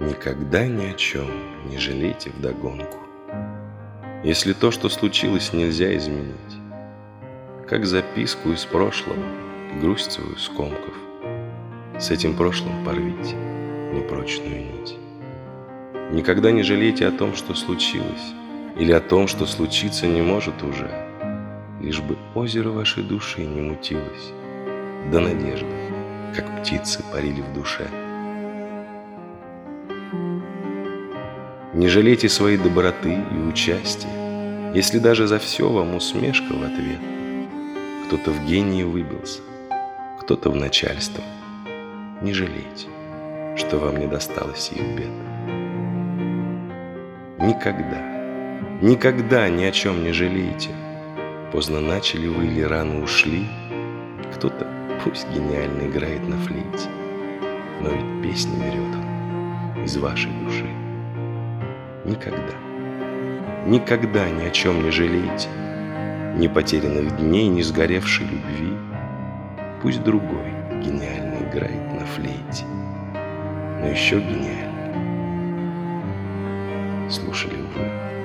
Никогда ни о чем не жалейте вдогонку. Если то, что случилось, нельзя изменить, как записку из прошлого, грусть свою скомков, с этим прошлым порвите непрочную нить. Никогда не жалейте о том, что случилось, или о том, что случиться не может уже, лишь бы озеро вашей души не мутилось, да надежды, как птицы, парили в душе. Не жалейте своей доброты и участия, если даже за все вам усмешка в ответ. Кто-то в гении выбился, кто-то в начальство. Не жалейте, что вам не досталось их бед. Никогда ни о чем не жалейте. Поздно начали вы или рано ушли. Кто-то пусть гениально играет на флейте, но ведь песни берет он из вашей души. Никогда ни о чем не жалейте, ни потерянных дней, ни сгоревшей любви. Пусть другой гениально играет на флейте, но еще гениальнее слушали вы.